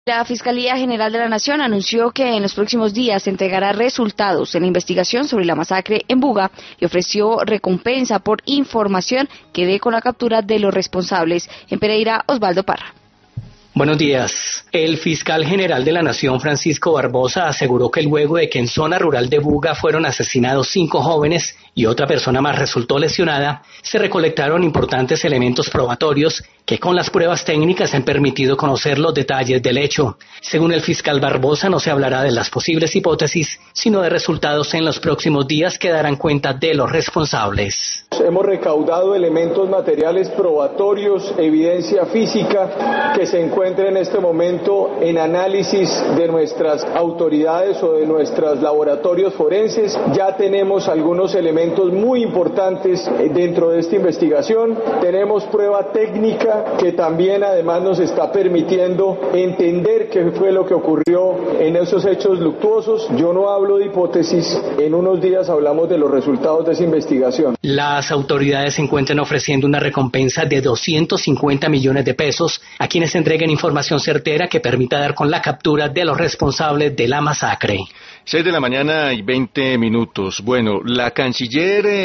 La Fiscalía General de la Nación anunció que en los próximos días entregará resultados en la investigación sobre la masacre en Buga y ofreció recompensa por información que dé con la captura de los responsables. En Pereira, Osvaldo Parra. Buenos días. El fiscal general de la Nación, Francisco Barbosa, aseguró que luego de que en zona rural de Buga fueron asesinados 5 jóvenes y otra persona más resultó lesionada, se recolectaron importantes elementos probatorios que con las pruebas técnicas han permitido conocer los detalles del hecho. Según el fiscal Barbosa, no se hablará de las posibles hipótesis, sino de resultados en los próximos días que darán cuenta de los responsables. Hemos recaudado elementos materiales probatorios, evidencia física que se encuentra en este momento en análisis de nuestras autoridades o de nuestros laboratorios forenses. Ya tenemos algunos elementos muy importantes dentro de esta investigación. Tenemos prueba técnica que también además nos está permitiendo entender qué fue lo que ocurrió en esos hechos luctuosos. Yo no hablo de hipótesis, en unos días hablamos de los resultados de esa investigación. Las autoridades se encuentran ofreciendo una recompensa de 250 millones de pesos a quienes entreguen información certera que permita dar con la captura de los responsables de la masacre. 6:20 a.m. Bueno, la canciller